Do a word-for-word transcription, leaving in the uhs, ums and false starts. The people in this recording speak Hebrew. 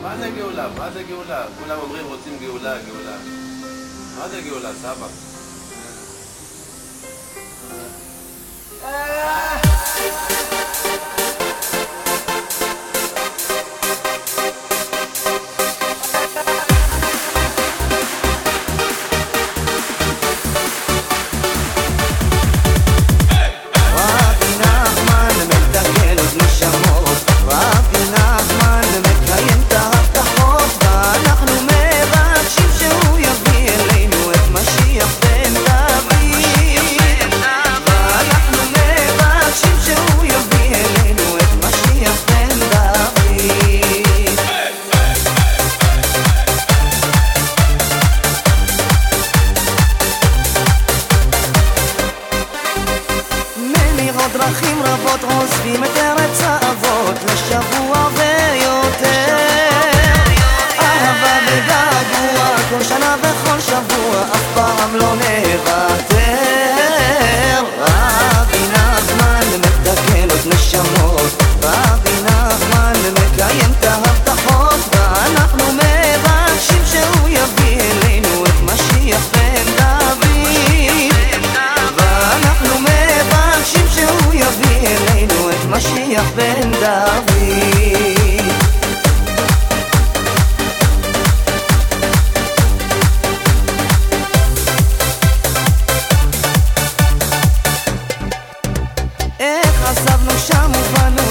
מה זה גאולה? מה זה גאולה? כולם אומרים רוצים גאולה, גאולה. מה זה גאולה, סבא? דרכים רבות עוזבים את ארץ האבות לשבוע ויותר אהבה וגעגוע כל שנה וכל שבוע אף פעם לא נוותר רבי נחמן מתקן עוד נשמות רבי נחמן מקיים את ההבטחות ואנחנו מבקשים שהוא יביא אלינו את משיח בן דוד ואנחנו מבקשים שהוא יביא אלינו את משיח בן דוד איך עזבנו שם ובנו